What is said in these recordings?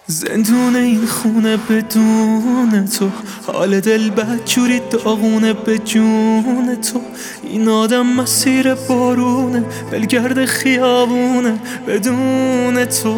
زندون این خونه بدون تو، حال دل بدجوری داغونه به جون تو. این آدم مسیر بارونه، بلگرد خیابونه بدون تو.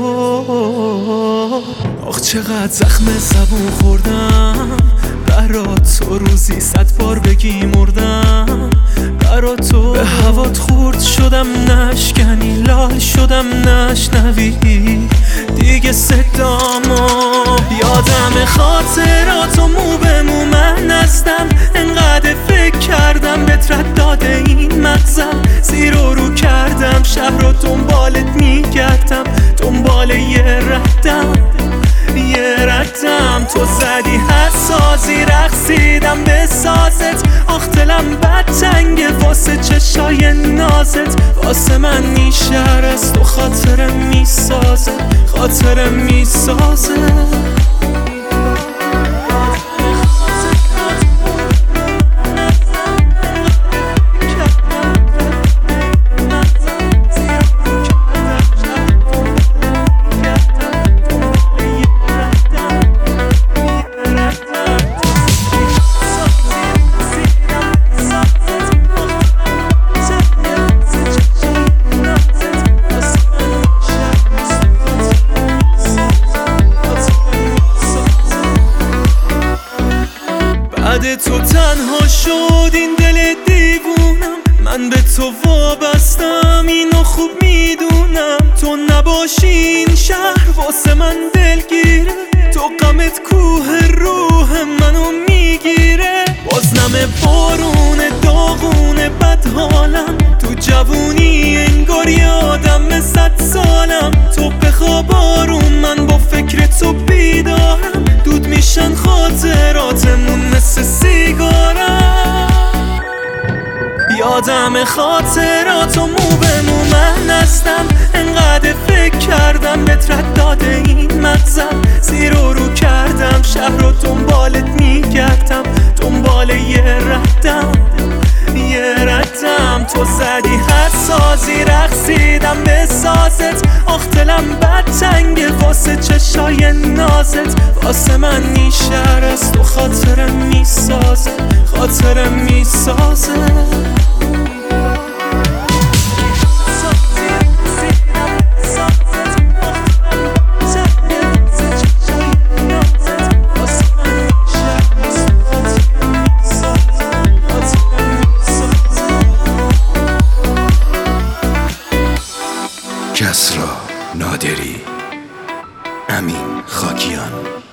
آخ چقدر زخم زبون خوردم برات، تو روزی 100 بار بگی مردم برات. تو به هوات خورد شدم نشکنی، لال شدم نشنوی دیگه صدامو. یادم خاطراتو مو به مو من هستم، انقدر فکر کردم بهت رد داده این مغزم. زیر و رو کردم شهر رو دنبالت میگردم، دنبال یه ردم. تو زدی حساسی، رقصیدم به سازت. آخ دلم بد تنگه واسه چشای نازت. واسه من این شهر است و خاطرم میسازه، خاطرم میسازه. بعد تو تنها شد این دل دیوونم، من به تو وابستم اینو خوب میدونم. تو نباشی این شهر واسه من دلگیره، تو غمت کوه روح منو میگیره. باز نم بارون داغونه بد حالم، تو جوونی انگار یادم 100 سالم. تو بخواب آروم من با فکر تو بیدارم، دود میشن خاطراتمون مثل سیگارم. یادم خاطراتو مو به مو من هستم، انقدر فکر کردم بهت رد داده این مغزم. زیر و رو کردم شهر رو دنبالت میگردم، دنبال یه ردم. تو زدی حساسی، رقصیدم به سازت. آخ دلم بد تنگه واسه چشای نازت. واسه من این شهر است و خاطرم میسازه، خاطرم میسازه. کسری نادری، امین خاکیان.